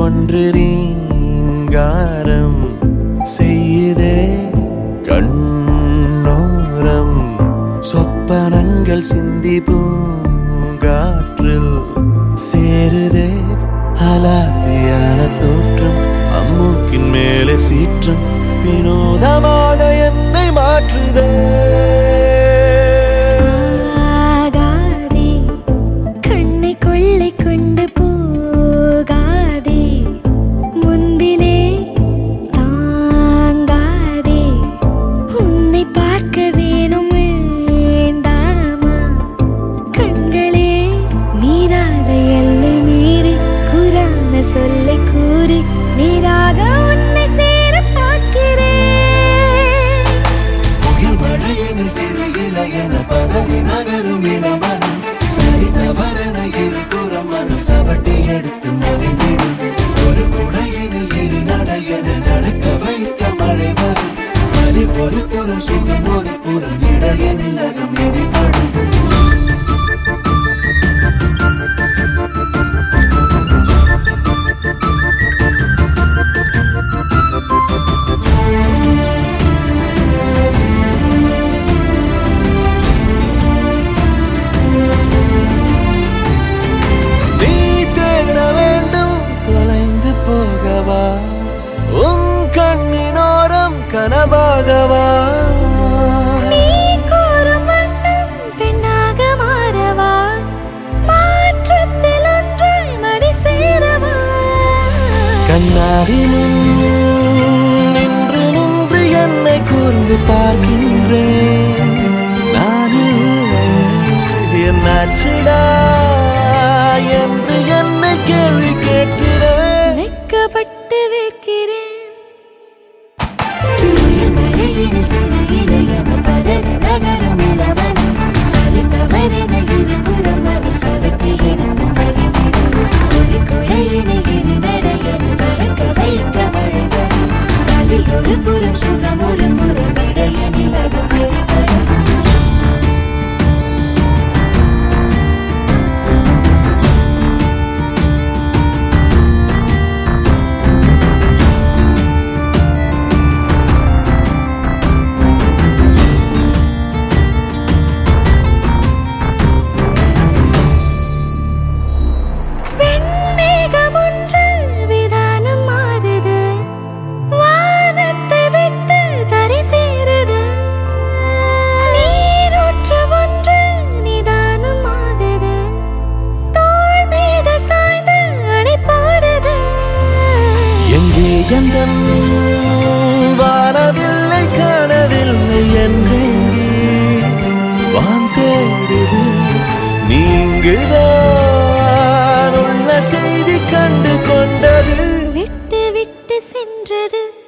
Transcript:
ஒன்று ரீங்காரம் செய்யுதே கண்ணோரம் சொப்பனங்கள் சிந்தி பூங்காற்றில் சேருதே அலாதியான தோற்றம் அம்மூக்கின் மேலே சீற்றம் வினோதமாக என்னை மாற்றுதே கண்ணை கொள்ளை கொண்டு போகாதே முன்பிலே தாங்காதே உன்னை பார்க்க வேணும் வேண்டாமா கண்களே மீறாத எல்லை மீறி கூறான சொல்லை கூறி நீராக உன்னை சேர பார்க்கிறேன் புயல் மழையினில் சிறு இலையென பதறி நகரும் இளமனம் சரி தவறென இருபுறம் மனம் சவட்டி எடுத்து மொழிவிடும் ஒரு குடையினில் இரு நடையென நடக்க வைக்க மழை வரும் வலி ஒரு புறம் சுகம் ஒரு புறம் இடையனில் அகம் மிதிப்படும் உன் கண்ணினோரம் கனவாகவா நீ கூறும் வண்ணம் பெண்ணாக மாறவா மாற்றத்தில் ஒன்றாய் மடி சேரவா கண்ணாடி முன் நின்று நின்று என்னை கூர்ந்து பார்க்கின்றேன் நான் இல்லை என்னாச்சுடா என்று என்னை கேள்வி கேட்கிறேன் வெட்கப்பட்டு வைக்கிறேன் நகரும் இளவனம் சரி தவறென இருபுறம் மனம் சவட்டி எடுக்கும் ஒரு குழையினை இரு நடையென நடக்க வைக்க மழை வரும் அதில் ஒரு புறம் சுகம் ஒரு புறம் இடையனில் அகம் வெளிப்படும் எந்தன் வானவில்லை காணவில்லை என்றே வாந்தேடுது நீங்குதான் உள்ள செய்தி கண்டு கொண்டது விட்டு விட்டு சென்றது